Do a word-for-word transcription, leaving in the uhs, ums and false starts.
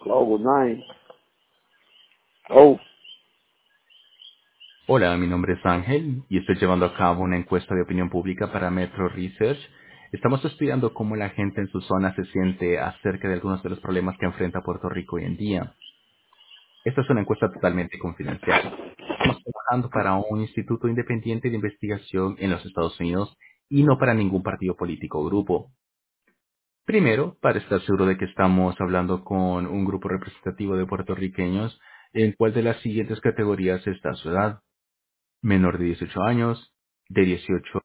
Oh, good night. Oh, Hola, mi nombre es Ángel y estoy llevando a cabo una encuesta de opinión pública para Metro Research. Estamos estudiando cómo la gente en su zona se siente acerca de algunos de los problemas que enfrenta Puerto Rico hoy en día. Esta es una encuesta totalmente confidencial. Estamos trabajando para un instituto independiente de investigación en los Estados Unidos y no para ningún partido político o grupo. Primero, para estar seguro de que estamos hablando con un grupo representativo de puertorriqueños, en cuál de las siguientes categorías está su edad: menor de dieciocho años, de dieciocho